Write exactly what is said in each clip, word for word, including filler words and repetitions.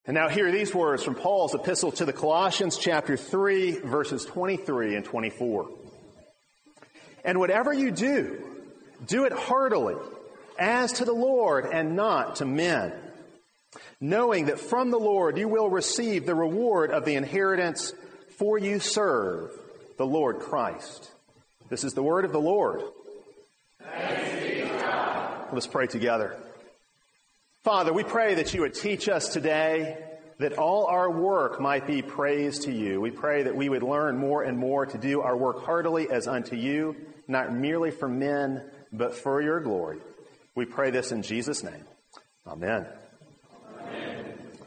And now hear these words from Paul's epistle to the Colossians, chapter three, verses twenty-three and twenty-four. And whatever you do, do it heartily, as to the Lord and not to men, knowing that from the Lord you will receive the reward of the inheritance, for you serve the Lord Christ. This is the word of the Lord. Thanks be to God. Let's pray together. Father, we pray that you would teach us today, that all our work might be praise to you. We pray that we would learn more and more to do our work heartily as unto you, not merely for men, but for your glory. We pray this in Jesus' name. Amen. Amen.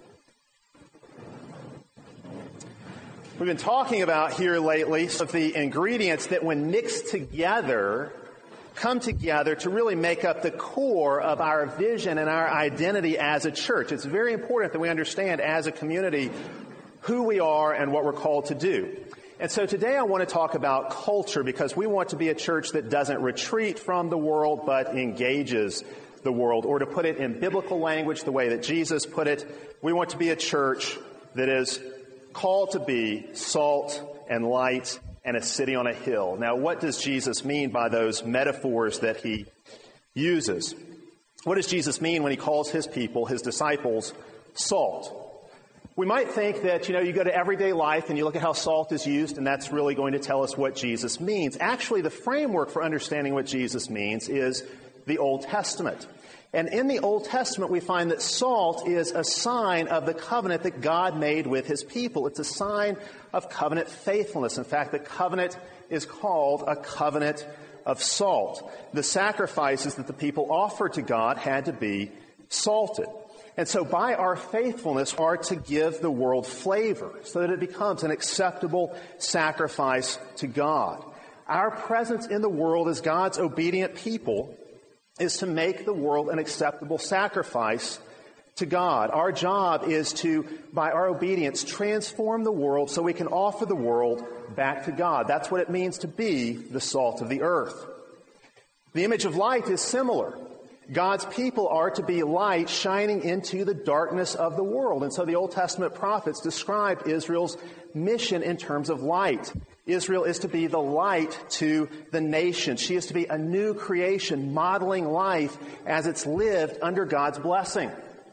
We've been talking about here lately some of the ingredients that when mixed together come together to really make up the core of our vision and our identity as a church. It's very important that we understand as a community who we are and what we're called to do. And so today I want to talk about culture, because we want to be a church that doesn't retreat from the world but engages the world. Or to put it in biblical language, the way that Jesus put it, we want to be a church that is called to be salt and light and a city on a hill. Now, what does Jesus mean by those metaphors that he uses? What does Jesus mean when he calls his people, his disciples, salt? We might think that, you know, you go to everyday life and you look at how salt is used, and that's really going to tell us what Jesus means. Actually, the framework for understanding what Jesus means is the Old Testament. And in the Old Testament, we find that salt is a sign of the covenant that God made with his people. It's a sign of covenant faithfulness. In fact, the covenant is called a covenant of salt. The sacrifices that the people offered to God had to be salted. And so by our faithfulness are to give the world flavor so that it becomes an acceptable sacrifice to God. Our presence in the world as God's obedient people is to make the world an acceptable sacrifice to God. Our job is to, by our obedience, transform the world so we can offer the world back to God. That's what it means to be the salt of the earth. The image of light is similar. God's people are to be light shining into the darkness of the world. And so the Old Testament prophets described Israel's mission in terms of light. Israel is to be the light to the nation. She is to be a new creation, modeling life as it's lived under God's blessing.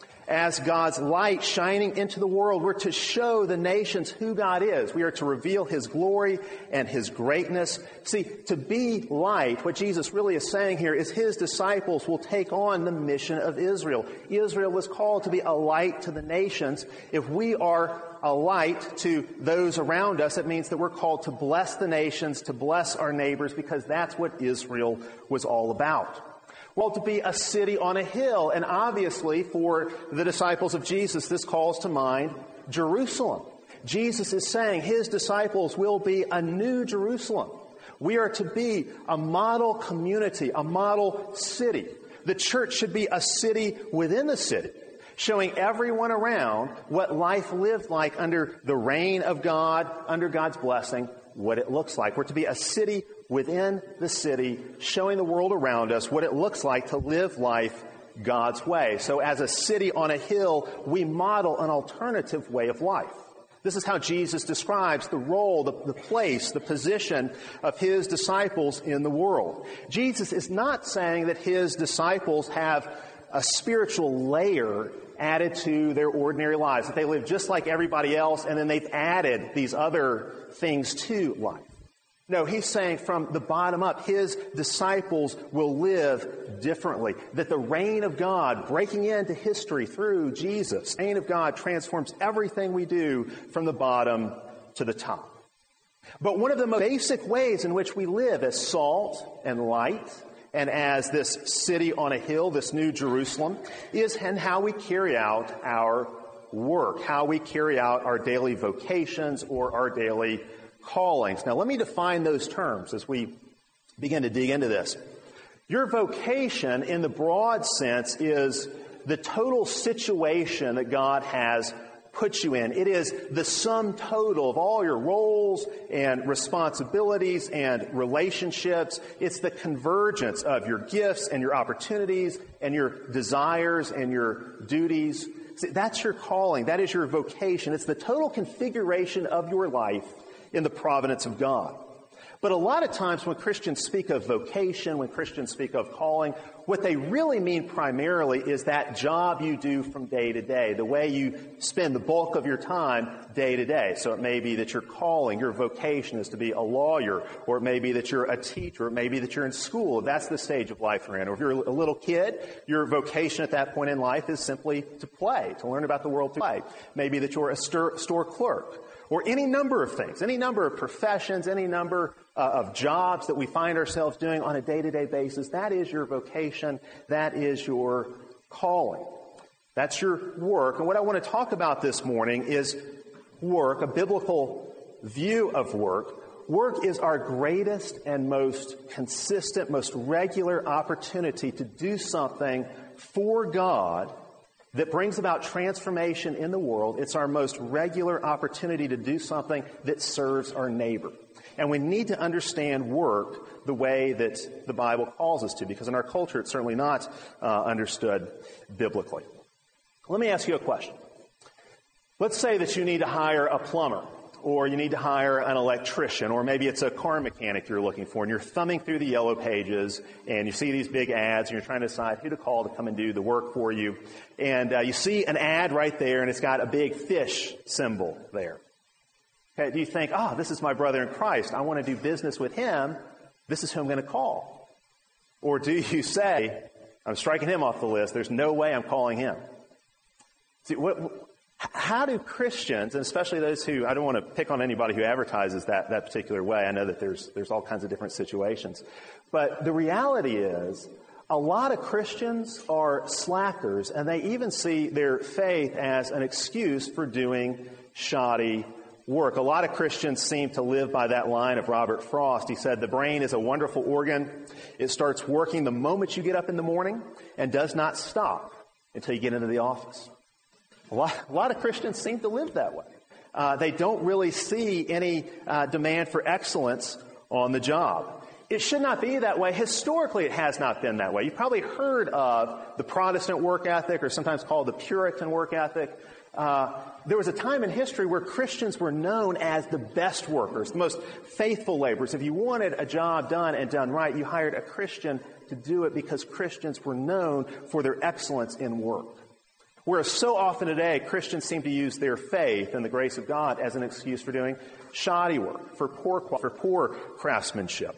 As God's light shining into the world, we're to show the nations who God is. We are to reveal his glory and his greatness. See, to be light, what Jesus really is saying here is his disciples will take on the mission of Israel. Israel was called to be a light to the nations. If we are a light to those around us, it means that we're called to bless the nations, to bless our neighbors, because that's what Israel was all about. Well, to be a city on a hill. And obviously, for the disciples of Jesus, this calls to mind Jerusalem. Jesus is saying his disciples will be a new Jerusalem. We are to be a model community, a model city. The church should be a city within the city, showing everyone around what life lived like under the reign of God, under God's blessing, what it looks like. We're to be a city within the city, showing the world around us what it looks like to live life God's way. So as a city on a hill, we model an alternative way of life. This is how Jesus describes the role, the, the place, the position of his disciples in the world. Jesus is not saying that his disciples have a spiritual layer added to their ordinary lives, that they live just like everybody else, and then they've added these other things to life. No, he's saying from the bottom up, his disciples will live differently. That the reign of God breaking into history through Jesus, the reign of God transforms everything we do from the bottom to the top. But one of the most basic ways in which we live as salt and light, and as this city on a hill, this new Jerusalem, is in how we carry out our work, how we carry out our daily vocations or our daily callings. Now, let me define those terms as we begin to dig into this. Your vocation, in the broad sense, is the total situation that God has put you in. It is the sum total of all your roles and responsibilities and relationships. It's the convergence of your gifts and your opportunities and your desires and your duties. See, that's your calling. That is your vocation. It's the total configuration of your life in the providence of God. But a lot of times when Christians speak of vocation, when Christians speak of calling, what they really mean primarily is that job you do from day to day, the way you spend the bulk of your time day to day. So it may be that your calling, your vocation is to be a lawyer, or it may be that you're a teacher, or it may be that you're in school. That's the stage of life you're in. Or if you're a little kid, your vocation at that point in life is simply to play, to learn about the world through play. Maybe that you're a store, store clerk. Or any number of things, any number of professions, any number uh, of jobs that we find ourselves doing on a day-to-day basis. That is your vocation. That is your calling. That's your work. And what I want to talk about this morning is work, a biblical view of work. Work is our greatest and most consistent, most regular opportunity to do something for God that brings about transformation in the world. It's our most regular opportunity to do something that serves our neighbor. And we need to understand work the way that the Bible calls us to, because in our culture it's certainly not uh, understood biblically. Let me ask you a question. Let's say that you need to hire a plumber, or you need to hire an electrician, or maybe it's a car mechanic you're looking for, and you're thumbing through the yellow pages, and you see these big ads, and you're trying to decide who to call to come and do the work for you. And uh, you see an ad right there, and it's got a big fish symbol there. Okay, do you think, oh, this is my brother in Christ. I want to do business with him. This is who I'm going to call. Or do you say, I'm striking him off the list. There's no way I'm calling him. See, what... How do Christians, and especially those who, I don't want to pick on anybody who advertises that, that particular way. I know that there's, there's all kinds of different situations. But the reality is, a lot of Christians are slackers, and they even see their faith as an excuse for doing shoddy work. A lot of Christians seem to live by that line of Robert Frost. He said, the brain is a wonderful organ. It starts working the moment you get up in the morning and does not stop until you get into the office. A lot, a lot of Christians seem to live that way. Uh, they don't really see any uh, demand for excellence on the job. It should not be that way. Historically, it has not been that way. You've probably heard of the Protestant work ethic, or sometimes called the Puritan work ethic. Uh, there was a time in history where Christians were known as the best workers, the most faithful laborers. If you wanted a job done and done right, you hired a Christian to do it, because Christians were known for their excellence in work. Whereas so often today, Christians seem to use their faith and the grace of God as an excuse for doing shoddy work, for poor for poor craftsmanship.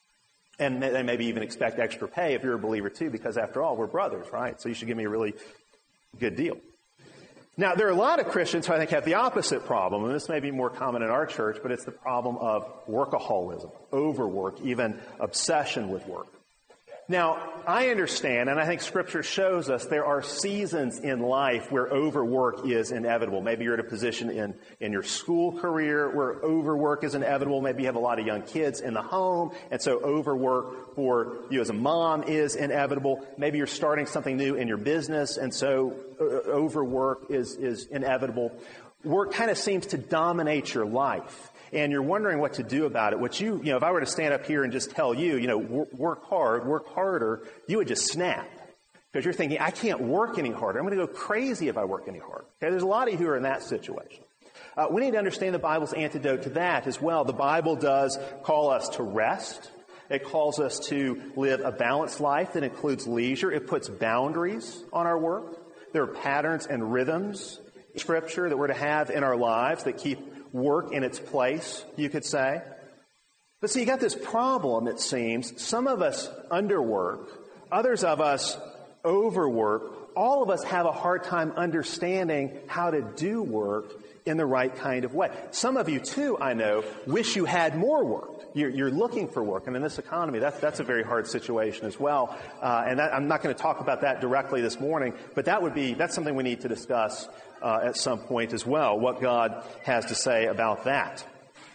And they maybe even expect extra pay if you're a believer too, because after all, we're brothers, right? So you should give me a really good deal. Now, there are a lot of Christians who I think have the opposite problem, and this may be more common in our church, but it's the problem of workaholism, overwork, even obsession with work. Now, I understand, and I think Scripture shows us there are seasons in life where overwork is inevitable. Maybe you're at a position in, in your school career where overwork is inevitable. Maybe you have a lot of young kids in the home, and so overwork for you as a mom is inevitable. Maybe you're starting something new in your business, and so uh, overwork is, is inevitable. Work kind of seems to dominate your life. And you're wondering what to do about it. What you, you know, if I were to stand up here and just tell you, you know, work hard, work harder, you would just snap. Because you're thinking, I can't work any harder. I'm going to go crazy if I work any harder. Okay, there's a lot of you who are in that situation. Uh, we need to understand the Bible's antidote to that as well. The Bible does call us to rest. It calls us to live a balanced life that includes leisure. It puts boundaries on our work. There are patterns and rhythms in Scripture that we're to have in our lives that keep work in its place, you could say. But see, you got this problem, it seems. Some of us underwork. Others of us overwork. All of us have a hard time understanding how to do work in the right kind of way. Some of you, too, I know, wish you had more work. You're, you're looking for work. And in this economy, that's, that's a very hard situation as well. Uh, and that, I'm not going to talk about that directly this morning, but that would be, that's something we need to discuss uh, at some point as well, what God has to say about that.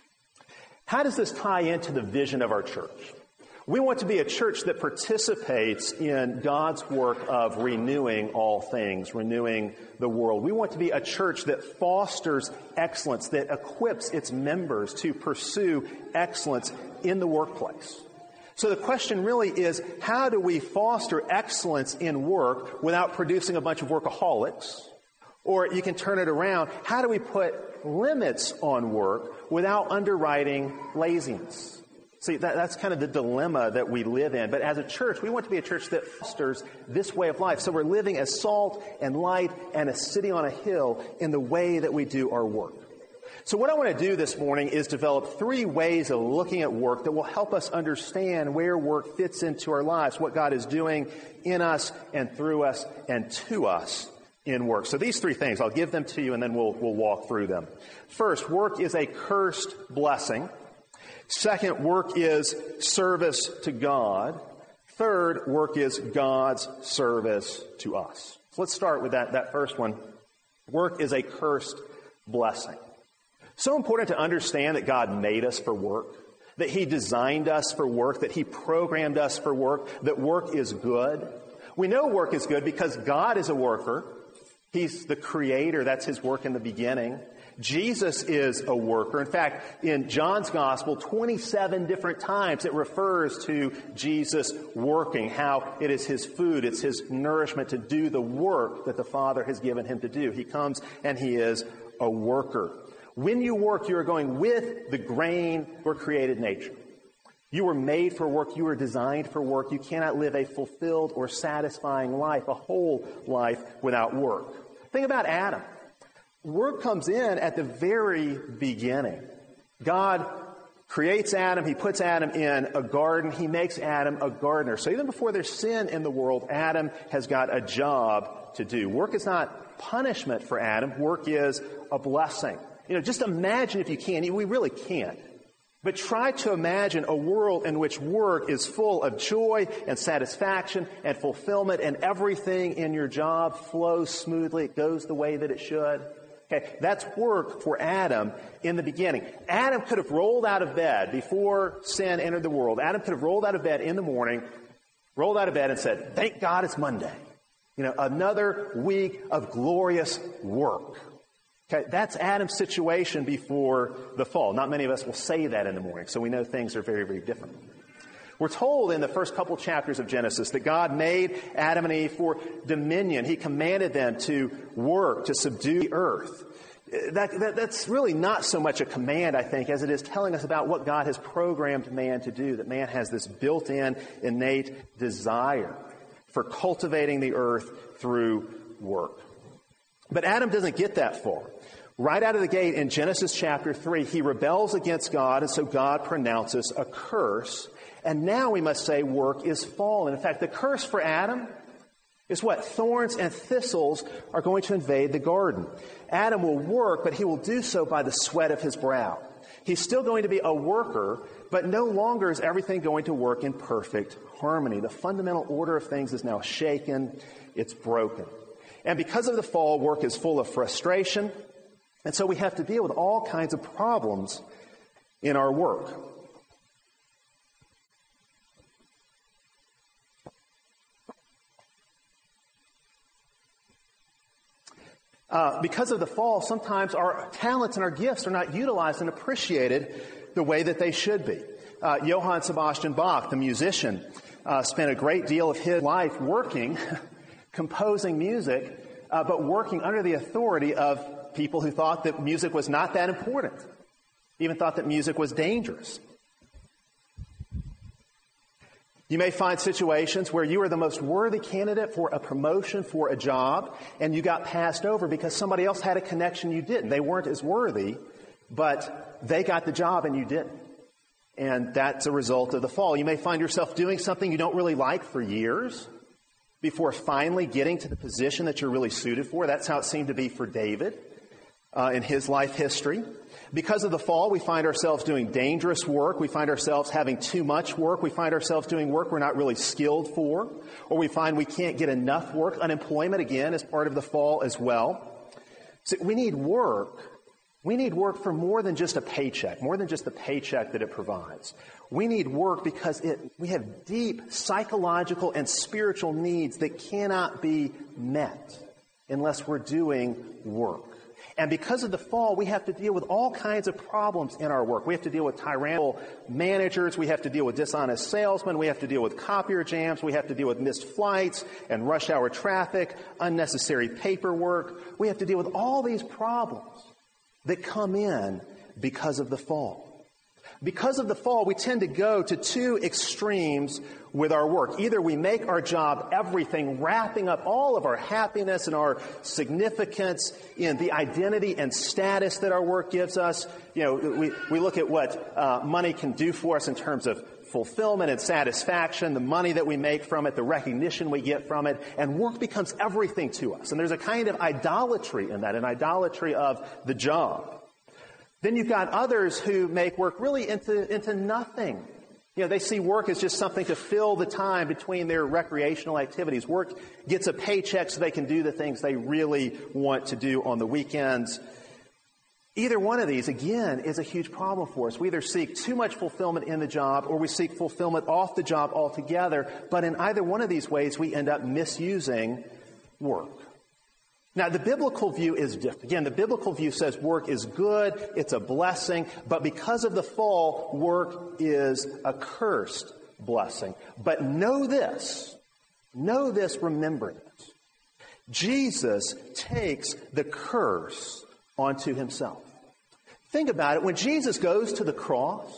How does this tie into the vision of our church? We want to be a church that participates in God's work of renewing all things, renewing the world. We want to be a church that fosters excellence, that equips its members to pursue excellence in the workplace. So the question really is, how do we foster excellence in work without producing a bunch of workaholics Or you can turn it around. How do we put limits on work without underwriting laziness? See, that, that's kind of the dilemma that we live in. But as a church, we want to be a church that fosters this way of life. So we're living as salt and light and a city on a hill in the way that we do our work. So what I want to do this morning is develop three ways of looking at work that will help us understand where work fits into our lives, what God is doing in us and through us and to us in work. So these three things, I'll give them to you and then we'll, we'll walk through them. First, work is a cursed blessing. Second, work is service to God. Third, work is God's service to us. So let's start with that, that first one. Work is a cursed blessing. So important to understand that God made us for work, that He designed us for work, that He programmed us for work, that work is good. We know work is good because God is a worker. He's the creator. That's His work in the beginning. Jesus is a worker. In fact, in John's gospel, twenty-seven different times it refers to Jesus working, how it is His food, it's His nourishment to do the work that the Father has given Him to do. He comes and He is a worker. When you work, you are going with the grain or created nature. You were made for work. You were designed for work. You cannot live a fulfilled or satisfying life, a whole life, without work. Think about Adam. Work comes in at the very beginning. God creates Adam. He puts Adam in a garden. He makes Adam a gardener. So even before there's sin in the world, Adam has got a job to do. Work is not punishment for Adam. Work is a blessing. You know, just imagine if you can. We really can't. But try to imagine a world in which work is full of joy and satisfaction and fulfillment, and everything in your job flows smoothly. It goes the way that it should. Okay, that's work for Adam in the beginning. Adam could have rolled out of bed before sin entered the world. Adam could have rolled out of bed in the morning, rolled out of bed and said, "Thank God it's Monday. You know, another week of glorious work." Okay, that's Adam's situation before the fall. Not many of us will say that in the morning, so we know things are very, very different. We're told in the first couple chapters of Genesis that God made Adam and Eve for dominion. He commanded them to work, to subdue the earth. That, that, that's really not so much a command, I think, as it is telling us about what God has programmed man to do, that man has this built-in, innate desire for cultivating the earth through work. But Adam doesn't get that far. Right out of the gate in Genesis chapter three, he rebels against God, and so God pronounces a curse. And now we must say work is fallen. In fact, the curse for Adam is what? Thorns and thistles are going to invade the garden. Adam will work, but he will do so by the sweat of his brow. He's still going to be a worker, but no longer is everything going to work in perfect harmony. The fundamental order of things is now shaken. It's broken. And because of the fall, work is full of frustration. And so we have to deal with all kinds of problems in our work. Uh, because of the fall, sometimes our talents and our gifts are not utilized and appreciated the way that they should be. Uh, Johann Sebastian Bach, the musician, uh, spent a great deal of his life working, composing music, uh, but working under the authority of people who thought that music was not that important, even thought that music was dangerous. You may find situations where you are the most worthy candidate for a promotion, for a job, and you got passed over because somebody else had a connection you didn't. They weren't as worthy, but they got the job and you didn't. And that's a result of the fall. You may find yourself doing something you don't really like for years before finally getting to the position that you're really suited for. That's how it seemed to be for David uh, in his life history. Because of the fall, we find ourselves doing dangerous work. We find ourselves having too much work. We find ourselves doing work we're not really skilled for. Or we find we can't get enough work. Unemployment, again, is part of the fall as well. So we need work. We need work for more than just a paycheck, more than just the paycheck that it provides. We need work because it, we have deep psychological and spiritual needs that cannot be met unless we're doing work. And because of the fall, we have to deal with all kinds of problems in our work. We have to deal with tyrannical managers. We have to deal with dishonest salesmen. We have to deal with copier jams. We have to deal with missed flights and rush hour traffic, unnecessary paperwork. We have to deal with all these problems that come in because of the fall. Because of the fall, we tend to go to two extremes with our work. Either we make our job everything, wrapping up all of our happiness and our significance in the identity and status that our work gives us. You know, we, we look at what uh, money can do for us in terms of fulfillment and satisfaction, the money that we make from it, the recognition we get from it, and work becomes everything to us. And there's a kind of idolatry in that, an idolatry of the job. Then you've got others who make work really into, into nothing. You know, they see work as just something to fill the time between their recreational activities. Work gets a paycheck so they can do the things they really want to do on the weekends. Either one of these, again, is a huge problem for us. We either seek too much fulfillment in the job or we seek fulfillment off the job altogether. But in either one of these ways, we end up misusing work. Now, the biblical view is different. Again, the biblical view says work is good, it's a blessing, but because of the fall, work is a cursed blessing. But know this, know this, remember this. Jesus takes the curse onto himself. Think about it. When Jesus goes to the cross,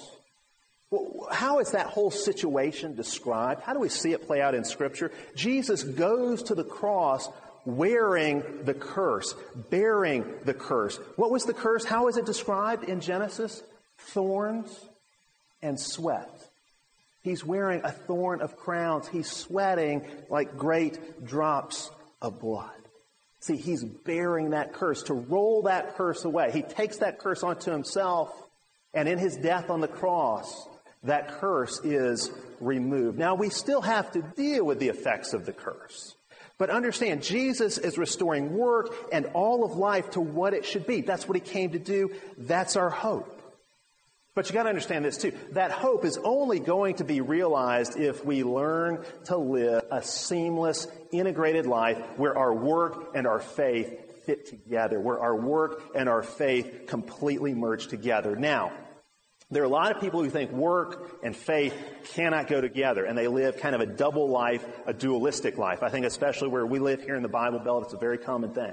how is that whole situation described? How do we see it play out in Scripture? Jesus goes to the cross wearing the curse, bearing the curse. What was the curse? How is it described in Genesis? Thorns and sweat. He's wearing a thorn of crowns. He's sweating like great drops of blood. See, he's bearing that curse to roll that curse away. He takes that curse onto himself, and in his death on the cross, that curse is removed. Now, we still have to deal with the effects of the curse. But understand, Jesus is restoring work and all of life to what it should be. That's what he came to do. That's our hope. But you got to understand this too. That hope is only going to be realized if we learn to live a seamless, integrated life where our work and our faith fit together, where our work and our faith completely merge together. Now, there are a lot of people who think work and faith cannot go together, and they live kind of a double life, a dualistic life. I think especially where we live here in the Bible Belt, it's a very common thing.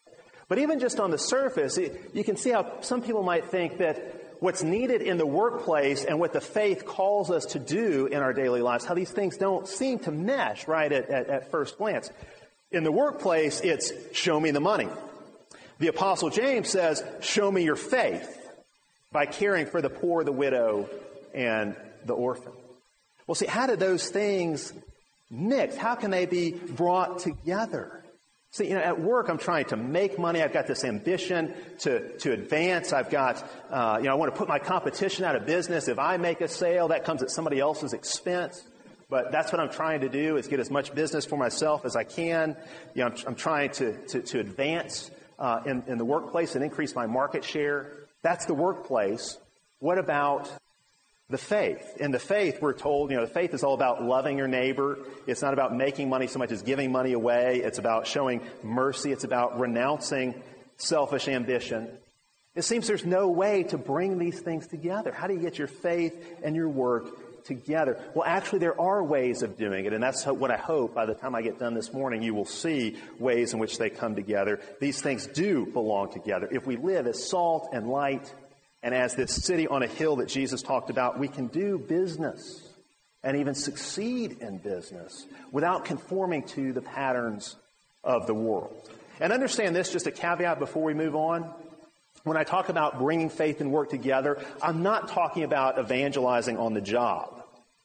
But even just on the surface, it, you can see how some people might think that what's needed in the workplace and what the faith calls us to do in our daily lives, how these things don't seem to mesh right at, at, at first glance. In the workplace, it's show me the money. The Apostle James says, show me your faith, by caring for the poor, the widow, and the orphan. Well, see, how do those things mix? How can they be brought together? See, you know, at work, I'm trying to make money. I've got this ambition to, to advance. I've got, uh, you know, I want to put my competition out of business. If I make a sale, that comes at somebody else's expense. But that's what I'm trying to do, is get as much business for myself as I can. You know, I'm, I'm trying to, to, to advance uh, in, in the workplace and increase my market share. That's the workplace. What about the faith? In the faith, we're told, you know, the faith is all about loving your neighbor. It's not about making money so much as giving money away. It's about showing mercy. It's about renouncing selfish ambition. It seems there's no way to bring these things together. How do you get your faith and your work together? Well, actually, there are ways of doing it, and that's what I hope by the time I get done this morning, you will see ways in which they come together. These things do belong together. If we live as salt and light, and as this city on a hill that Jesus talked about, we can do business and even succeed in business without conforming to the patterns of the world. And understand this, just a caveat before we move on. When I talk about bringing faith and work together, I'm not talking about evangelizing on the job.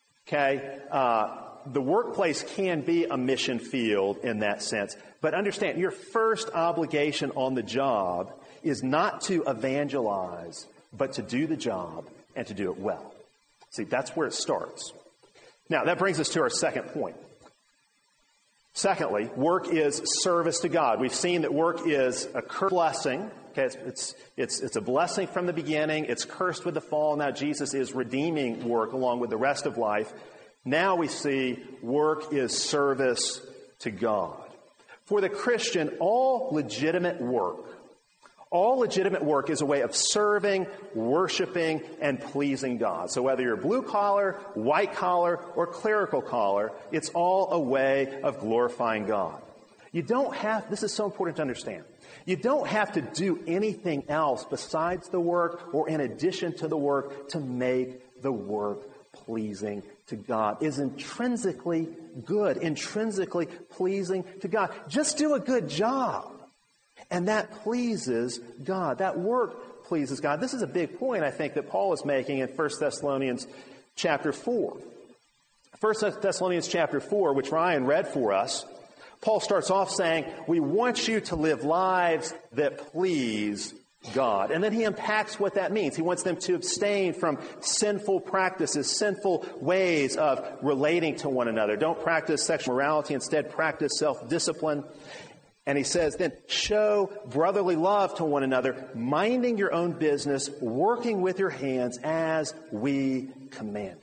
Okay? Uh, the workplace can be a mission field in that sense. But understand, your first obligation on the job is not to evangelize, but to do the job and to do it well. See, that's where it starts. Now, that brings us to our second point. Secondly, work is service to God. We've seen that work is a cursed blessing. Okay, it's, it's, it's, it's a blessing from the beginning. It's cursed with the fall. Now Jesus is redeeming work along with the rest of life. Now we see work is service to God. For the Christian, all legitimate work, All legitimate work is a way of serving, worshiping, and pleasing God. So whether you're blue collar, white collar, or clerical collar, it's all a way of glorifying God. You don't have, this is so important to understand, you don't have to do anything else besides the work or in addition to the work to make the work pleasing to God. It is intrinsically good, intrinsically pleasing to God. Just do a good job. And that pleases God. That work pleases God. This is a big point, I think, that Paul is making in First Thessalonians chapter four. First Thessalonians chapter four, which Ryan read for us, Paul starts off saying, we want you to live lives that please God. And then he unpacks what that means. He wants them to abstain from sinful practices, sinful ways of relating to one another. Don't practice sexual morality. Instead, practice self-discipline. And he says, then show brotherly love to one another, minding your own business, working with your hands as we command.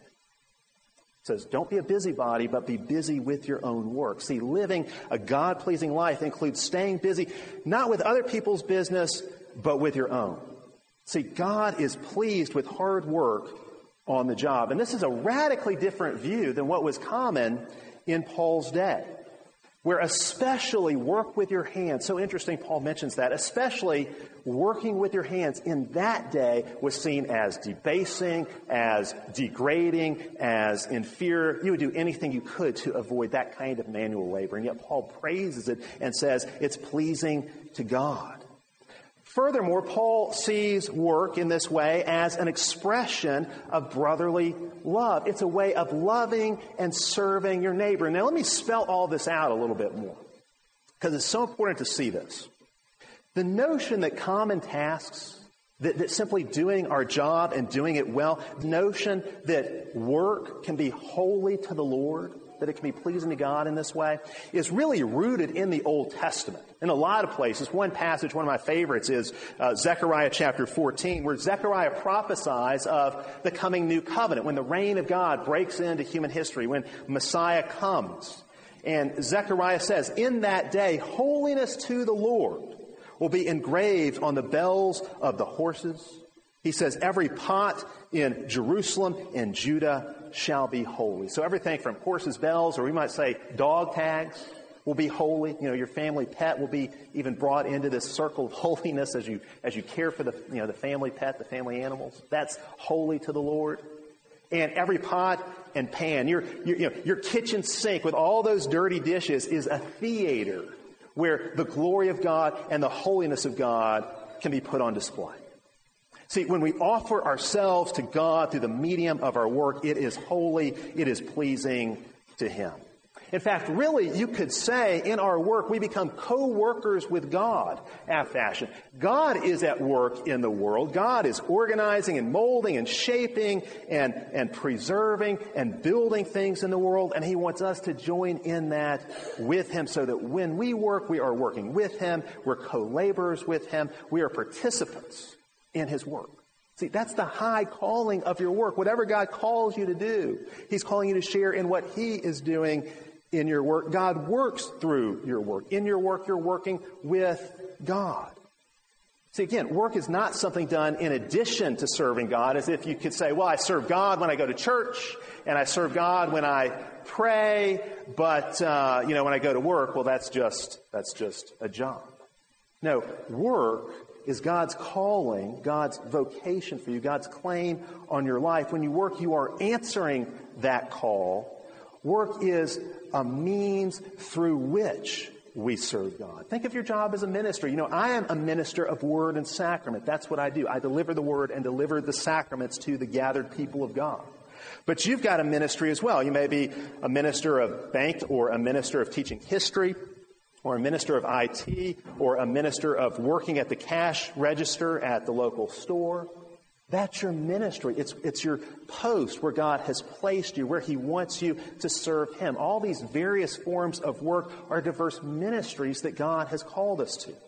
It says, don't be a busybody, but be busy with your own work. See, living a God-pleasing life includes staying busy, not with other people's business, but with your own. See, God is pleased with hard work on the job. And this is a radically different view than what was common in Paul's day, where especially work with your hands, so interesting Paul mentions that, especially working with your hands in that day was seen as debasing, as degrading, as inferior. You would do anything you could to avoid that kind of manual labor. And yet Paul praises it and says it's pleasing to God. Furthermore, Paul sees work in this way as an expression of brotherly love. It's a way of loving and serving your neighbor. Now, let me spell all this out a little bit more, because it's so important to see this. The notion that common tasks, that, that simply doing our job and doing it well, the notion that work can be holy to the Lord, that it can be pleasing to God in this way, is really rooted in the Old Testament. In a lot of places, one passage, one of my favorites, is uh, Zechariah chapter fourteen, where Zechariah prophesies of the coming new covenant, when the reign of God breaks into human history, when Messiah comes. And Zechariah says, in that day, holiness to the Lord will be engraved on the bells of the horses. He says, every pot in Jerusalem and Judah shall be holy. So everything from horses' bells, or we might say dog tags, will be holy. You know, your family pet will be even brought into this circle of holiness as you as you care for the you know the family pet, the family animals. That's holy to the Lord. And every pot and pan, your your, you know, your kitchen sink with all those dirty dishes is a theater where the glory of God and the holiness of God can be put on display. See, when we offer ourselves to God through the medium of our work, it is holy, it is pleasing to Him. In fact, really, you could say in our work, we become co-workers with God after fashion. God is at work in the world. God is organizing and molding and shaping and, and preserving and building things in the world, and He wants us to join in that with Him so that when we work, we are working with Him, we're co-laborers with Him, we are participants in His work. See, that's the high calling of your work. Whatever God calls you to do, He's calling you to share in what He is doing in your work. God works through your work. In your work, you're working with God. See, again, work is not something done in addition to serving God, as if you could say, well, I serve God when I go to church, and I serve God when I pray, but, uh, you know, when I go to work, well, that's just, that's just a job. No, work is God's calling, God's vocation for you, God's claim on your life. When you work, you are answering that call. Work is a means through which we serve God. Think of your job as a minister. You know, I am a minister of word and sacrament. That's what I do. I deliver the word and deliver the sacraments to the gathered people of God. But you've got a ministry as well. You may be a minister of bank or a minister of teaching history, or a minister of I T, or a minister of working at the cash register at the local store. That's your ministry. It's, it's your post where God has placed you, where He wants you to serve Him. All these various forms of work are diverse ministries that God has called us to.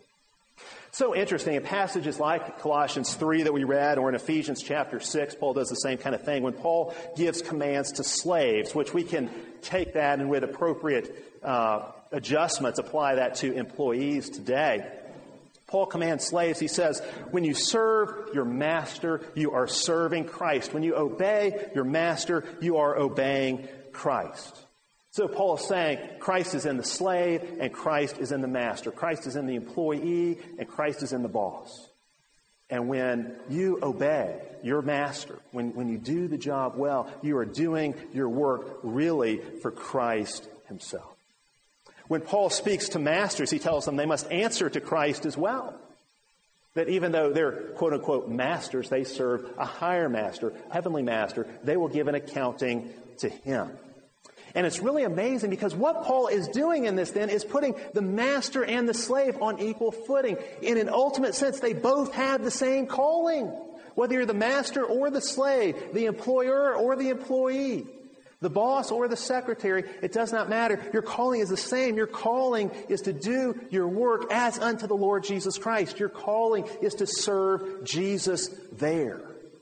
So interesting, in passages like Colossians three that we read, or in Ephesians chapter six, Paul does the same kind of thing. When Paul gives commands to slaves, which we can take that and with appropriate uh, adjustments apply that to employees today. Paul commands slaves, he says, when you serve your master, you are serving Christ. When you obey your master, you are obeying Christ. So Paul is saying Christ is in the slave and Christ is in the master. Christ is in the employee and Christ is in the boss. And when you obey your master, when, when you do the job well, you are doing your work really for Christ himself. When Paul speaks to masters, he tells them they must answer to Christ as well. That even though they're quote-unquote masters, they serve a higher master, a heavenly master. They will give an accounting to him. And it's really amazing because what Paul is doing in this then is putting the master and the slave on equal footing. In an ultimate sense, they both have the same calling. Whether you're the master or the slave, the employer or the employee, the boss or the secretary, it does not matter. Your calling is the same. Your calling is to do your work as unto the Lord Jesus Christ. Your calling is to serve Jesus there.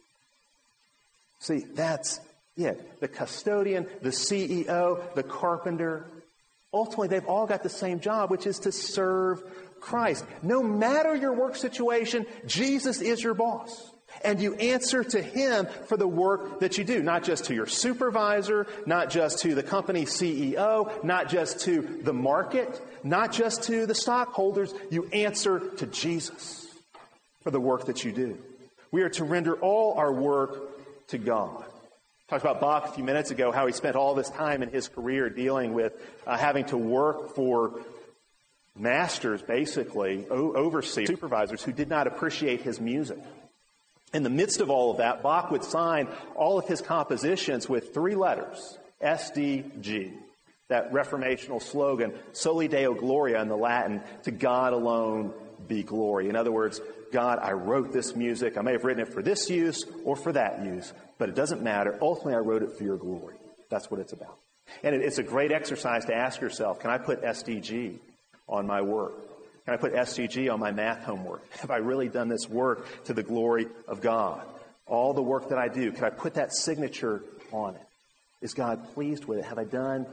See, that's it. The custodian, the C E O, the carpenter, ultimately they've all got the same job, which is to serve Christ. No matter your work situation, Jesus is your boss. And you answer to him for the work that you do, not just to your supervisor, not just to the company C E O, not just to the market, not just to the stockholders. You answer to Jesus for the work that you do. We are to render all our work to God. Talked about Bach a few minutes ago, how he spent all this time in his career dealing with uh, having to work for masters, basically, o- overseers, supervisors who did not appreciate his music. In the midst of all of that, Bach would sign all of his compositions with three letters, S D G, that reformational slogan, Soli Deo Gloria in the Latin, to God alone be glory. In other words, God, I wrote this music. I may have written it for this use or for that use, but it doesn't matter. Ultimately, I wrote it for your glory. That's what it's about. And it's a great exercise to ask yourself, can I put S D G on my work? Can I put S D G on my math homework? Have I really done this work to the glory of God? All the work that I do, can I put that signature on it? Is God pleased with it? Have I done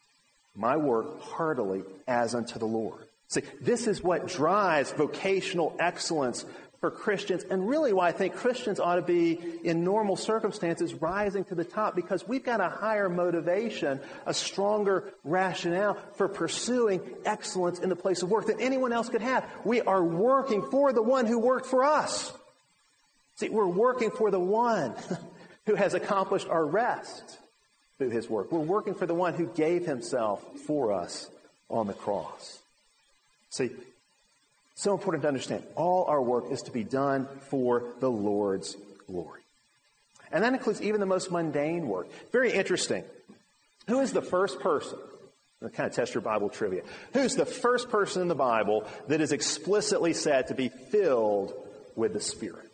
my work heartily as unto the Lord? See, this is what drives vocational excellence for Christians, and really why I think Christians ought to be, in normal circumstances, rising to the top, because we've got a higher motivation, a stronger rationale for pursuing excellence in the place of work than anyone else could have. We are working for the one who worked for us. See, we're working for the one who has accomplished our rest through his work. We're working for the one who gave himself for us on the cross. See, so important to understand. All our work is to be done for the Lord's glory. And that includes even the most mundane work. Very interesting. Who is the first person? I'll kind of test your Bible trivia. Who's the first person in the Bible that is explicitly said to be filled with the Spirit?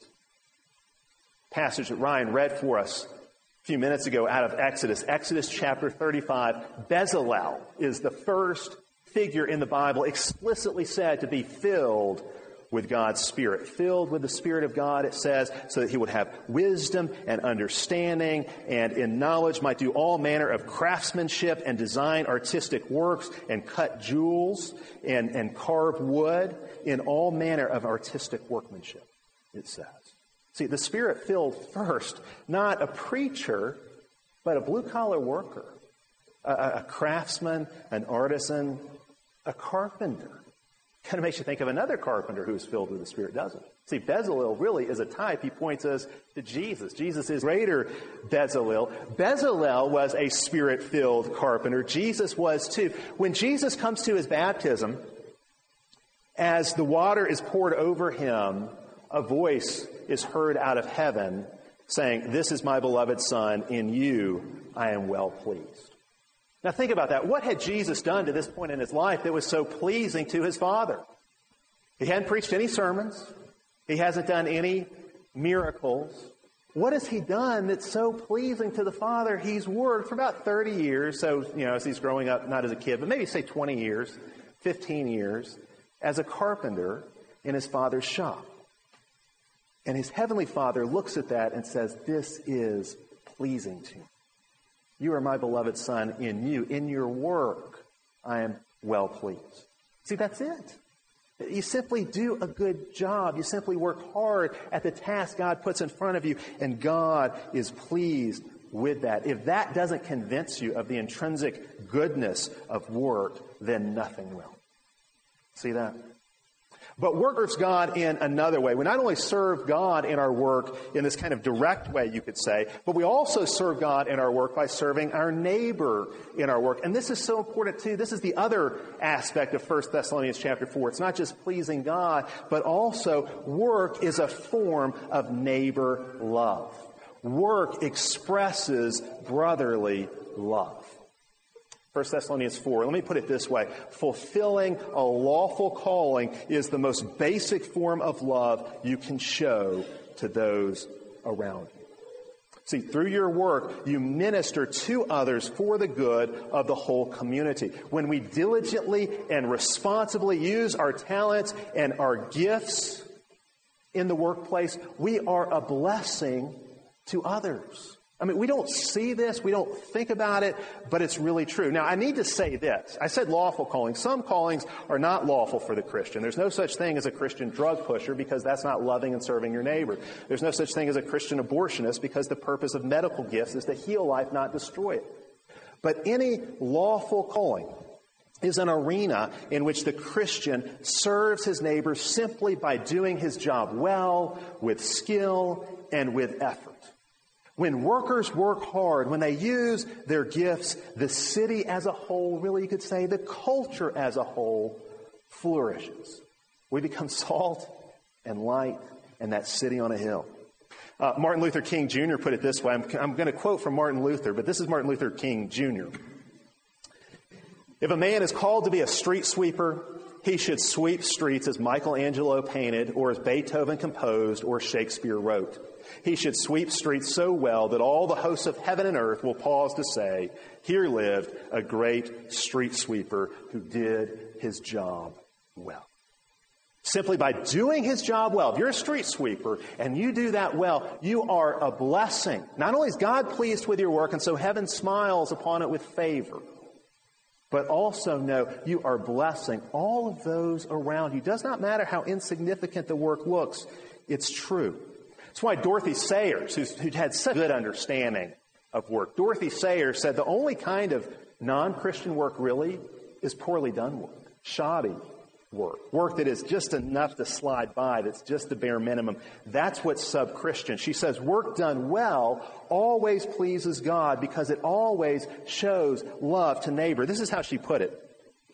Passage that Ryan read for us a few minutes ago out of Exodus. Exodus chapter thirty-five. Bezalel is the first figure in the Bible explicitly said to be filled with God's Spirit. Filled with the Spirit of God, it says, so that he would have wisdom and understanding and in knowledge might do all manner of craftsmanship and design artistic works and cut jewels and, and carve wood in all manner of artistic workmanship, it says. See, the Spirit filled first, not a preacher, but a blue-collar worker, a, a craftsman, an artisan, a carpenter. Kind of makes you think of another carpenter who is filled with the Spirit, doesn't it? See, Bezalel really is a type. He points us to Jesus. Jesus is greater Bezalel. Bezalel was a Spirit-filled carpenter. Jesus was too. When Jesus comes to his baptism, as the water is poured over him, a voice is heard out of heaven saying, "This is my beloved Son. In you I am well pleased." Now think about that. What had Jesus done to this point in his life that was so pleasing to his Father? He hadn't preached any sermons. He hasn't done any miracles. What has he done that's so pleasing to the Father? He's worked for about thirty years. So, you know, as he's growing up, not as a kid, but maybe say twenty years, fifteen years, as a carpenter in his Father's shop. And his heavenly Father looks at that and says, "This is pleasing to me. You are my beloved Son. In you, in your work, I am well pleased." See, that's it. You simply do a good job. You simply work hard at the task God puts in front of you, and God is pleased with that. If that doesn't convince you of the intrinsic goodness of work, then nothing will. See that? But work serves God in another way. We not only serve God in our work in this kind of direct way, you could say, but we also serve God in our work by serving our neighbor in our work. And this is so important too. This is the other aspect of First Thessalonians chapter four. It's not just pleasing God, but also work is a form of neighbor love. Work expresses brotherly love. First Thessalonians four, let me put it this way. Fulfilling a lawful calling is the most basic form of love you can show to those around you. See, through your work, you minister to others for the good of the whole community. When we diligently and responsibly use our talents and our gifts in the workplace, we are a blessing to others. I mean, we don't see this, we don't think about it, but it's really true. Now, I need to say this. I said lawful calling. Some callings are not lawful for the Christian. There's no such thing as a Christian drug pusher because that's not loving and serving your neighbor. There's no such thing as a Christian abortionist because the purpose of medical gifts is to heal life, not destroy it. But any lawful calling is an arena in which the Christian serves his neighbor simply by doing his job well, with skill, and with effort. When workers work hard, when they use their gifts, the city as a whole, really you could say the culture as a whole, flourishes. We become salt and light and that city on a hill. Uh, Martin Luther King Junior put it this way. I'm, I'm going to quote from Martin Luther, but this is Martin Luther King Junior If a man is called to be a street sweeper, he should sweep streets as Michelangelo painted or as Beethoven composed or Shakespeare wrote. He should sweep streets so well that all the hosts of heaven and earth will pause to say, here lived a great street sweeper who did his job well. Simply by doing his job well, if you're a street sweeper and you do that well, you are a blessing. Not only is God pleased with your work, and so heaven smiles upon it with favor, but also know you are blessing all of those around you. It does not matter how insignificant the work looks. It's true. That's why Dorothy Sayers, who's, who had such a good understanding of work, Dorothy Sayers said the only kind of non-Christian work really is poorly done work, shoddy work, work that is just enough to slide by, that's just the bare minimum. That's what's sub-Christian. She says work done well always pleases God because it always shows love to neighbor. This is how she put it.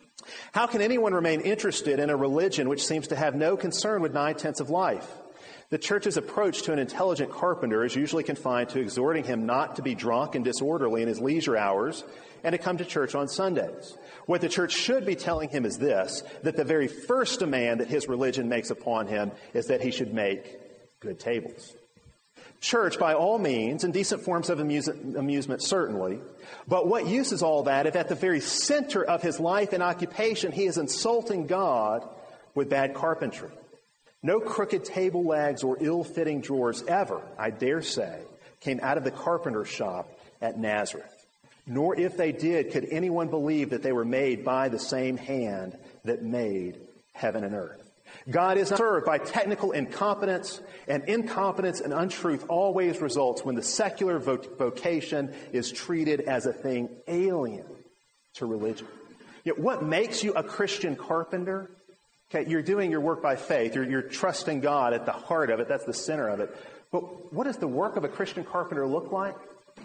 How can anyone remain interested in a religion which seems to have no concern with nine-tenths of life? The church's approach to an intelligent carpenter is usually confined to exhorting him not to be drunk and disorderly in his leisure hours and to come to church on Sundays. What the church should be telling him is this, that the very first demand that his religion makes upon him is that he should make good tables. Church, by all means, and decent forms of amuse- amusement certainly, but what use is all that if at the very center of his life and occupation he is insulting God with bad carpentry? No crooked table legs or ill-fitting drawers ever, I dare say, came out of the carpenter's shop at Nazareth. Nor if they did could anyone believe that they were made by the same hand that made heaven and earth. God is not served by technical incompetence, and incompetence and untruth always results when the secular vocation is treated as a thing alien to religion. Yet what makes you a Christian carpenter? Okay, you're doing your work by faith. You're, you're trusting God at the heart of it. That's the center of it. But what does the work of a Christian carpenter look like?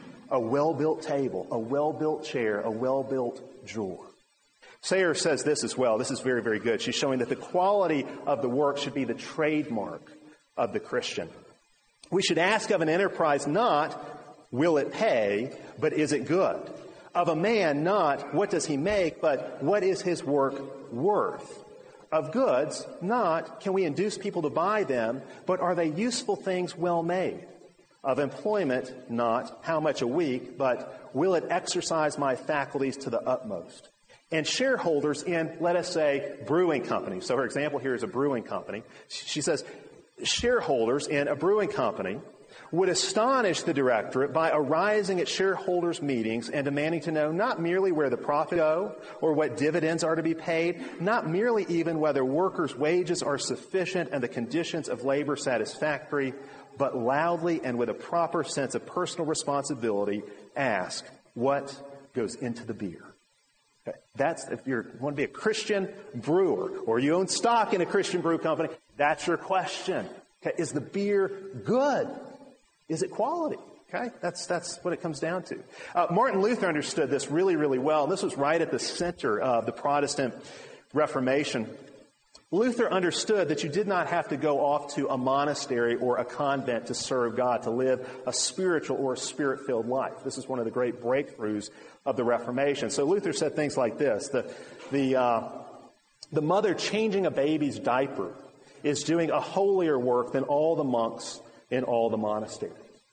A well-built table, a well-built chair, a well-built drawer. Sayers says this as well. This is very, very good. She's showing that the quality of the work should be the trademark of the Christian. We should ask of an enterprise not, will it pay, but is it good? Of a man, not, what does he make, but what is his work worth? Of goods, not, can we induce people to buy them, but are they useful things well made? Of employment, not, how much a week, but will it exercise my faculties to the utmost? And shareholders in, let us say, brewing companies. So her example here is a brewing company. She says, shareholders in a brewing company would astonish the directorate by arising at shareholders' meetings and demanding to know not merely where the profit go or what dividends are to be paid, not merely even whether workers' wages are sufficient and the conditions of labor satisfactory, but loudly and with a proper sense of personal responsibility ask, what goes into the beer? Okay. That's, if you want to be a Christian brewer or you own stock in a Christian brew company, that's your question. Okay. Is the beer good? Is it quality? Okay, that's that's what it comes down to. Uh, Martin Luther understood this really, really well. And this was right at the center of the Protestant Reformation. Luther understood that you did not have to go off to a monastery or a convent to serve God, to live a spiritual or a spirit-filled life. This is one of the great breakthroughs of the Reformation. So Luther said things like this: the the uh, the mother changing a baby's diaper is doing a holier work than all the monks in all the monasteries.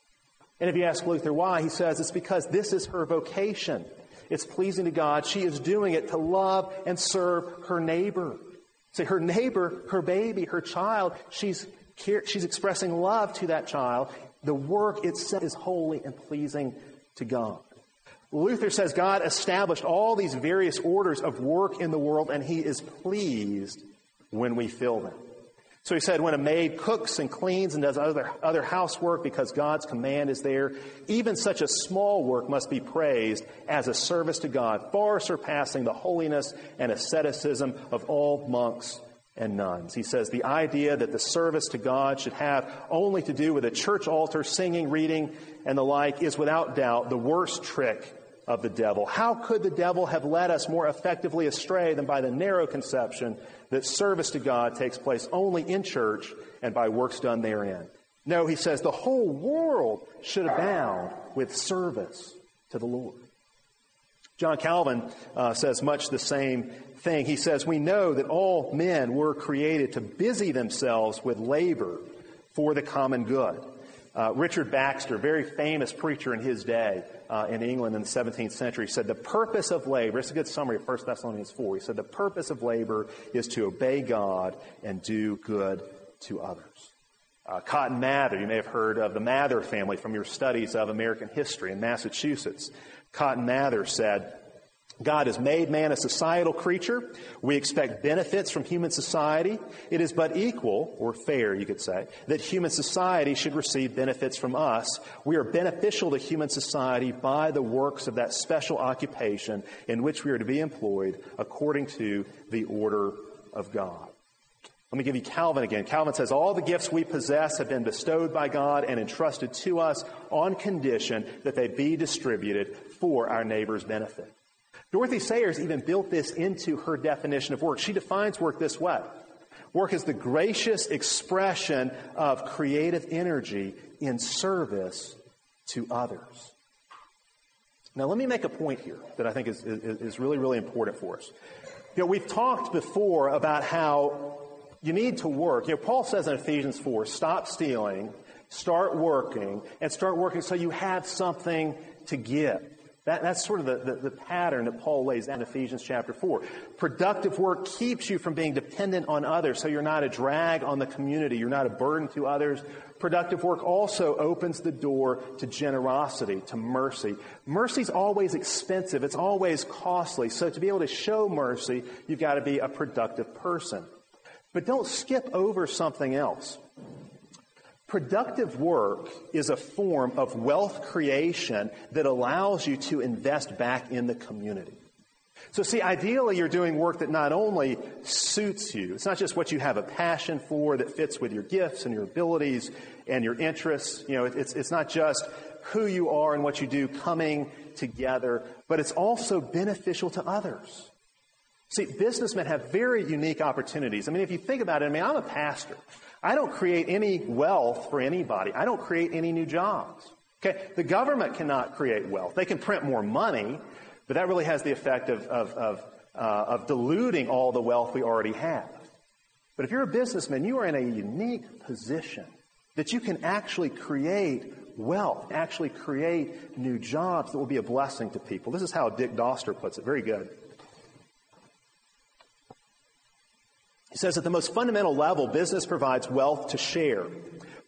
And if you ask Luther why, he says it's because this is her vocation. It's pleasing to God. She is doing it to love and serve her neighbor. See, her neighbor, her baby, her child, she's she's expressing love to that child. The work itself is holy and pleasing to God. Luther says God established all these various orders of work in the world, and he is pleased when we fill them. So he said, when a maid cooks and cleans and does other, other housework because God's command is there, even such a small work must be praised as a service to God, far surpassing the holiness and asceticism of all monks and nuns. He says the idea that the service to God should have only to do with a church altar, singing, reading, and the like is without doubt the worst trick of the devil. How could the devil have led us more effectively astray than by the narrow conception that service to God takes place only in church and by works done therein? No, he says the whole world should abound with service to the Lord. John Calvin uh, says much the same thing. He says, we know that all men were created to busy themselves with labor for the common good. Uh, Richard Baxter, very famous preacher in his day uh, in England in the seventeenth century, said the purpose of labor, it's a good summary of First Thessalonians four, he said the purpose of labor is to obey God and do good to others. Uh, Cotton Mather, you may have heard of the Mather family from your studies of American history in Massachusetts. Cotton Mather said, God has made man a societal creature. We expect benefits from human society. It is but equal, or fair, you could say, that human society should receive benefits from us. We are beneficial to human society by the works of that special occupation in which we are to be employed according to the order of God. Let me give you Calvin again. Calvin says, all the gifts we possess have been bestowed by God and entrusted to us on condition that they be distributed for our neighbor's benefit. Dorothy Sayers even built this into her definition of work. She defines work this way. Work is the gracious expression of creative energy in service to others. Now, let me make a point here that I think is, is, is really, really important for us. You know, we've talked before about how you need to work. You know, Paul says in Ephesians four, stop stealing, start working, and start working so you have something to give. That, that's sort of the, the, the pattern that Paul lays out in Ephesians chapter four. Productive work keeps you from being dependent on others, so you're not a drag on the community. You're not a burden to others. Productive work also opens the door to generosity, to mercy. Mercy's always expensive. It's always costly. So to be able to show mercy, you've got to be a productive person. But don't skip over something else. Productive work is a form of wealth creation that allows you to invest back in the community. So see, ideally you're doing work that not only suits you, it's not just what you have a passion for that fits with your gifts and your abilities and your interests. You know, it's, it's not just who you are and what you do coming together, but it's also beneficial to others. See, businessmen have very unique opportunities. I mean, if you think about it, I mean, I'm a pastor. I don't create any wealth for anybody. I don't create any new jobs. Okay, the government cannot create wealth. They can print more money, but that really has the effect of of of, uh, of diluting all the wealth we already have. But if you're a businessman, you are in a unique position that you can actually create wealth, actually create new jobs that will be a blessing to people. This is how Dick Doster puts it. Very good. He says, at the most fundamental level, business provides wealth to share.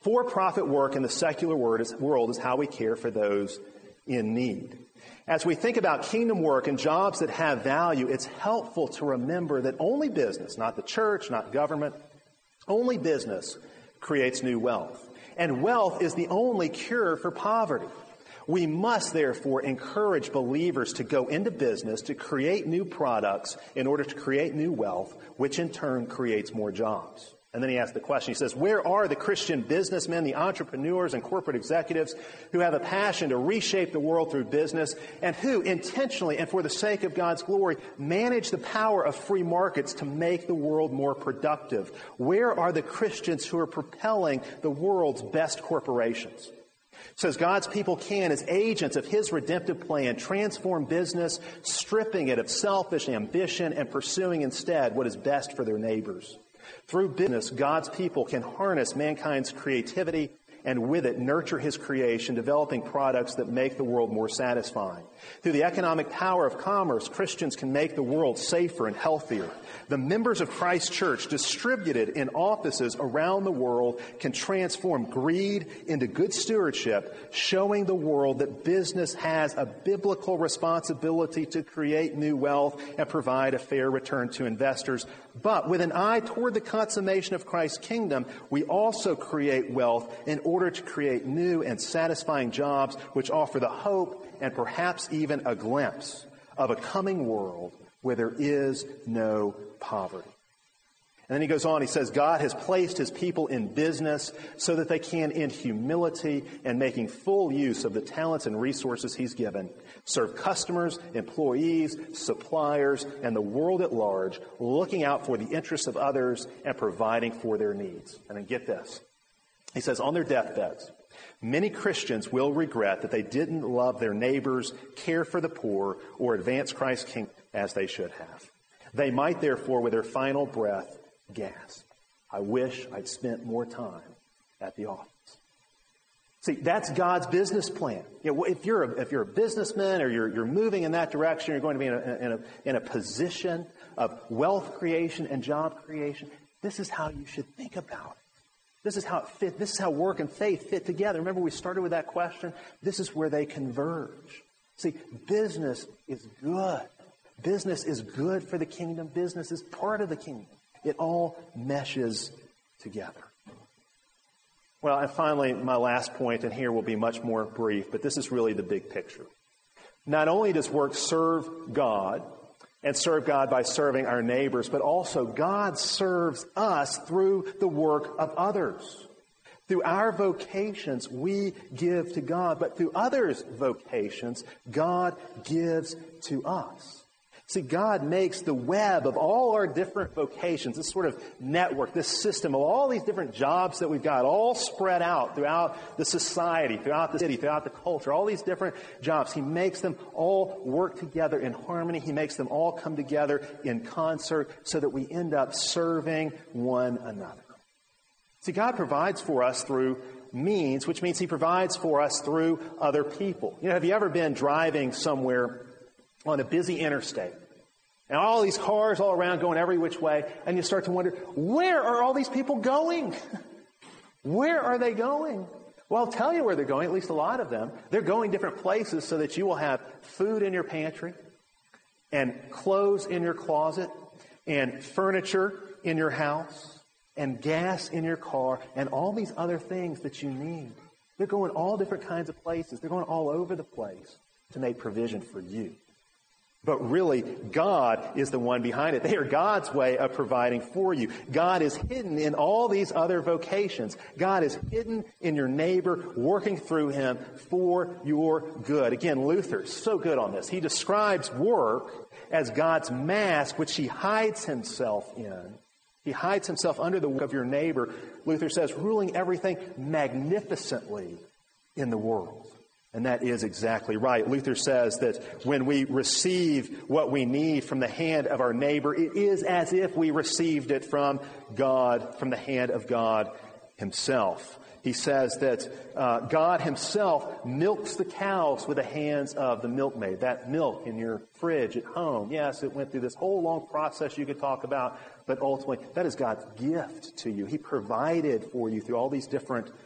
For-profit work in the secular world is how we care for those in need. As we think about kingdom work and jobs that have value, it's helpful to remember that only business, not the church, not government, only business creates new wealth. And wealth is the only cure for poverty. We must, therefore, encourage believers to go into business to create new products in order to create new wealth, which in turn creates more jobs. And then he asks the question, he says, where are the Christian businessmen, the entrepreneurs and corporate executives who have a passion to reshape the world through business and who intentionally and for the sake of God's glory manage the power of free markets to make the world more productive? Where are the Christians who are propelling the world's best corporations? It says God's people can, as agents of his redemptive plan, transform business, stripping it of selfish ambition and pursuing instead what is best for their neighbors. Through business, God's people can harness mankind's creativity and with it nurture his creation, developing products that make the world more satisfying. Through the economic power of commerce, Christians can make the world safer and healthier. The members of Christ Church, distributed in offices around the world, can transform greed into good stewardship, showing the world that business has a biblical responsibility to create new wealth and provide a fair return to investors. But with an eye toward the consummation of Christ's kingdom, we also create wealth in order to create new and satisfying jobs which offer the hope and perhaps even a glimpse of a coming world where there is no poverty. And then he goes on, he says, God has placed his people in business so that they can, in humility and making full use of the talents and resources he's given, serve customers, employees, suppliers, and the world at large, looking out for the interests of others and providing for their needs. And then get this. He says, on their deathbeds, many Christians will regret that they didn't love their neighbors, care for the poor, or advance Christ's kingdom as they should have. They might, therefore, with their final breath, gasp, I wish I'd spent more time at the office. See, that's God's business plan. You know, if you're a, if you're a businessman or you're, you're moving in that direction, you're going to be in a, in a, in a position of wealth creation and job creation, this is how you should think about it. This is how it fit. This is how work and faith fit together. Remember, we started with that question. This is where they converge. See, business is good. Business is good for the kingdom. Business is part of the kingdom. It all meshes together. Well, and finally, my last point, and here will be much more brief, but this is really the big picture. Not only does work serve God, and serve God by serving our neighbors, but also God serves us through the work of others. Through our vocations, we give to God, but through others' vocations, God gives to us. See, God makes the web of all our different vocations, this sort of network, this system of all these different jobs that we've got, all spread out throughout the society, throughout the city, throughout the culture, all these different jobs. He makes them all work together in harmony. He makes them all come together in concert so that we end up serving one another. See, God provides for us through means, which means he provides for us through other people. You know, have you ever been driving somewhere on a busy interstate, and all these cars all around going every which way, and you start to wonder, where are all these people going? Where are they going? Well, I'll tell you where they're going, at least a lot of them. They're going different places so that you will have food in your pantry, and clothes in your closet, and furniture in your house, and gas in your car, and all these other things that you need. They're going all different kinds of places. They're going all over the place to make provision for you. But really, God is the one behind it. They are God's way of providing for you. God is hidden in all these other vocations. God is hidden in your neighbor, working through him for your good. Again, Luther's so good on this. He describes work as God's mask, which he hides himself in. He hides himself under the work of your neighbor. Luther says, ruling everything magnificently in the world. And that is exactly right. Luther says that when we receive what we need from the hand of our neighbor, it is as if we received it from God, from the hand of God himself. He says that uh, God himself milks the cows with the hands of the milkmaid. That milk in your fridge at home, yes, it went through this whole long process you could talk about, but ultimately that is God's gift to you. He provided for you through all these different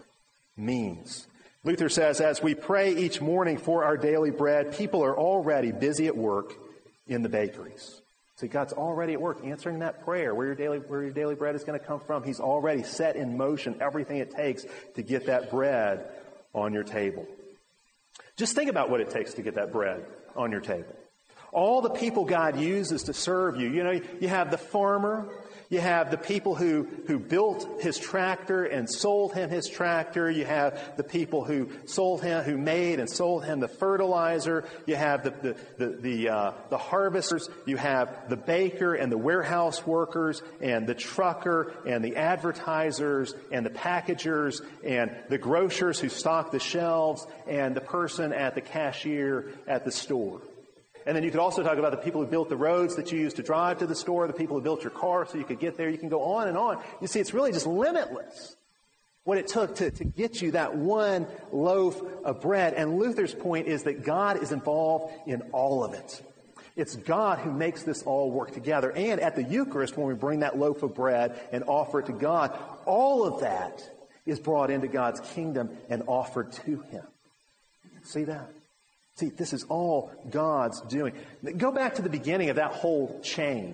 means. Luther says, as we pray each morning for our daily bread, people are already busy at work in the bakeries. See, God's already at work answering that prayer, where your daily, where your daily bread is going to come from. He's already set in motion everything it takes to get that bread on your table. Just think about what it takes to get that bread on your table. All the people God uses to serve you. You know, you have the farmer. You have the people who, who built his tractor and sold him his tractor. You have the people who sold him, who made and sold him the fertilizer. You have the the the the, uh, the harvesters. You have the baker and the warehouse workers and the trucker and the advertisers and the packagers and the grocers who stock the shelves and the person at the cashier at the store. And then you could also talk about the people who built the roads that you used to drive to the store, the people who built your car so you could get there. You can go on and on. You see, it's really just limitless what it took to, to get you that one loaf of bread. And Luther's point is that God is involved in all of it. It's God who makes this all work together. And at the Eucharist, when we bring that loaf of bread and offer it to God, all of that is brought into God's kingdom and offered to Him. See that? See, this is all God's doing. Go back to the beginning of that whole chain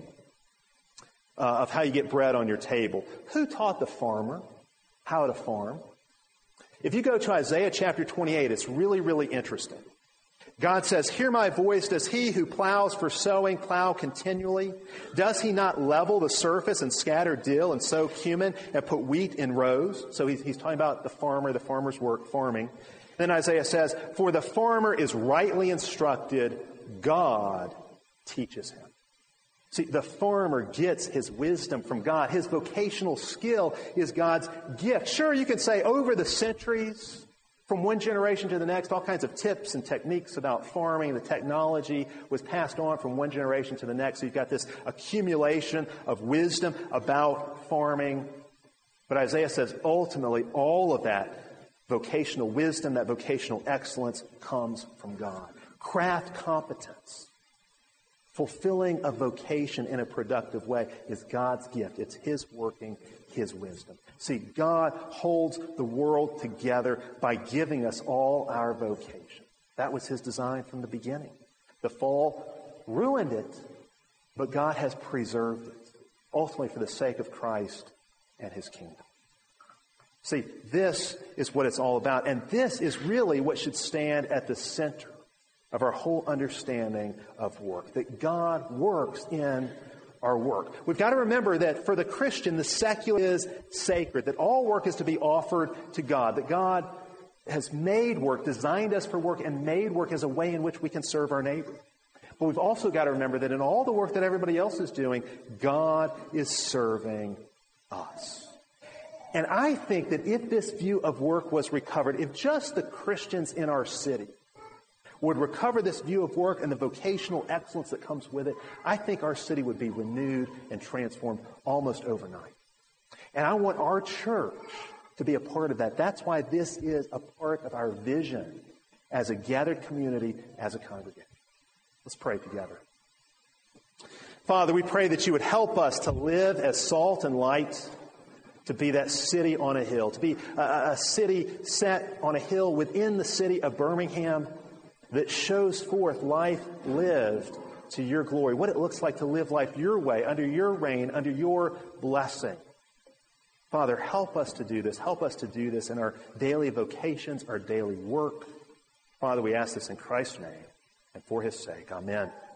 uh, of how you get bread on your table. Who taught the farmer how to farm? If you go to Isaiah chapter twenty-eight, it's really, really interesting. God says, "Hear my voice. Does he who plows for sowing plow continually? Does he not level the surface and scatter dill and sow cumin and put wheat in rows?" So he's, he's talking about the farmer, the farmer's work, farming. Then Isaiah says, "For the farmer is rightly instructed, God teaches him." See, the farmer gets his wisdom from God. His vocational skill is God's gift. Sure, you can say over the centuries, from one generation to the next, all kinds of tips and techniques about farming, the technology was passed on from one generation to the next. So you've got this accumulation of wisdom about farming. But Isaiah says, ultimately, all of that vocational wisdom, that vocational excellence comes from God. Craft competence, fulfilling a vocation in a productive way is God's gift. It's His working, His wisdom. See, God holds the world together by giving us all our vocation. That was His design from the beginning. The fall ruined it, but God has preserved it, ultimately for the sake of Christ and His kingdom. See, this is what it's all about. And this is really what should stand at the center of our whole understanding of work. That God works in our work. We've got to remember that for the Christian, the secular is sacred. That all work is to be offered to God. That God has made work, designed us for work, and made work as a way in which we can serve our neighbor. But we've also got to remember that in all the work that everybody else is doing, God is serving us. And I think that if this view of work was recovered, if just the Christians in our city would recover this view of work and the vocational excellence that comes with it, I think our city would be renewed and transformed almost overnight. And I want our church to be a part of that. That's why this is a part of our vision as a gathered community, as a congregation. Let's pray together. Father, we pray that you would help us to live as salt and light, to be that city on a hill, to be a, a city set on a hill within the city of Birmingham that shows forth life lived to your glory, what it looks like to live life your way, under your reign, under your blessing. Father, help us to do this. Help us to do this in our daily vocations, our daily work. Father, we ask this in Christ's name and for His sake. Amen.